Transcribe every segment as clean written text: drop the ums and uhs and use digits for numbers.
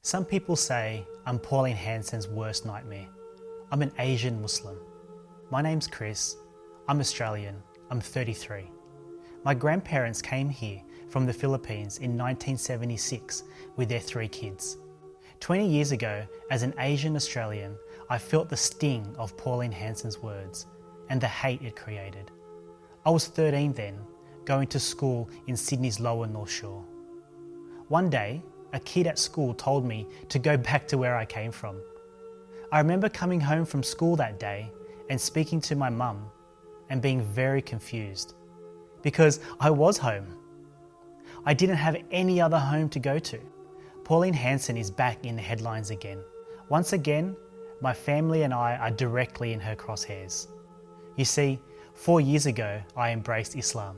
Some people say I'm Pauline Hanson's worst nightmare. I'm an Asian Muslim. My name's Chris. I'm Australian. I'm 33. My grandparents came here from the Philippines in 1976 with their 3 kids. 20 years ago, as an Asian Australian, I felt the sting of Pauline Hanson's words and the hate it created. I was 13 then, going to school in Sydney's lower North Shore. One day, a kid at school told me to go back to where I came from. I remember coming home from school that day and speaking to my mum and being very confused because I was home. I didn't have any other home to go to. Pauline Hanson is back in the headlines again. Once again, my family and I are directly in her crosshairs. You see, 4 years ago, I embraced Islam.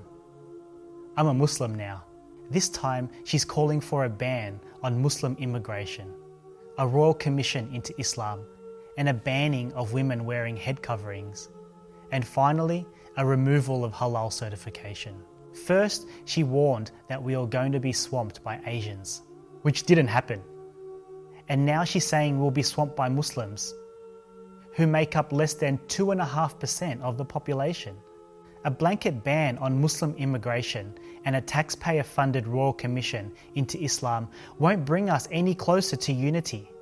I'm a Muslim now. This time, she's calling for a ban on Muslim immigration, a royal commission into Islam, and a banning of women wearing head coverings, and finally, a removal of halal certification. First, she warned that we are going to be swamped by Asians, which didn't happen. And now she's saying we'll be swamped by Muslims, who make up less than 2.5% of the population. A blanket ban on Muslim immigration and a taxpayer-funded royal commission into Islam won't bring us any closer to unity.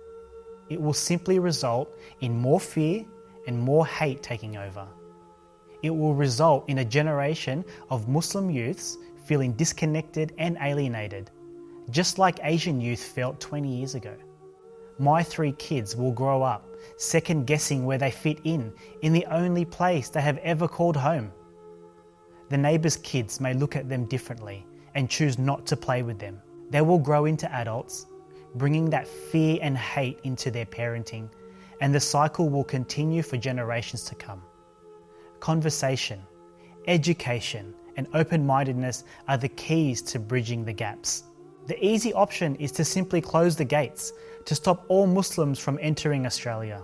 It will simply result in more fear and more hate taking over. It will result in a generation of Muslim youths feeling disconnected and alienated, just like Asian youth felt 20 years ago. My 3 kids will grow up second-guessing where they fit in the only place they have ever called home. The neighbours' kids may look at them differently and choose not to play with them. They will grow into adults, bringing that fear and hate into their parenting, and the cycle will continue for generations to come. Conversation, education, and open-mindedness are the keys to bridging the gaps. The easy option is to simply close the gates to stop all Muslims from entering Australia.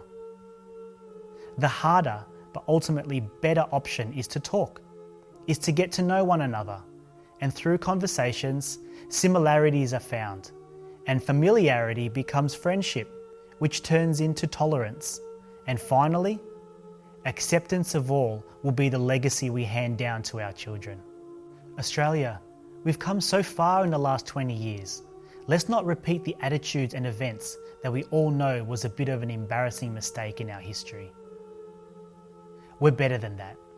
The harder, but ultimately better option is to talk, is to get to know one another, and through conversations, similarities are found, and familiarity becomes friendship, which turns into tolerance, and finally, acceptance of all will be the legacy we hand down to our children. Australia, we've come so far in the last 20 years. Let's not repeat the attitudes and events that we all know was a bit of an embarrassing mistake in our history. We're better than that.